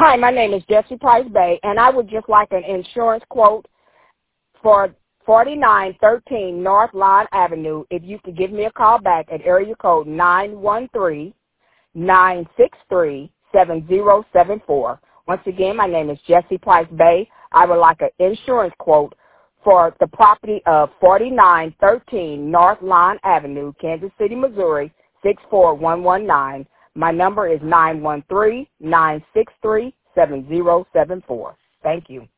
Hi, my name is Jessie Price Bay, and I would just like an insurance quote for 4913 North Line Avenue. If you could give me a call back at area code 913-963-7074. Once again, my name is Jessie Price Bay. I would like an insurance quote for the property of 4913 North Line Avenue, Kansas City, Missouri, 64119. My number is 913-963-7074. Thank you.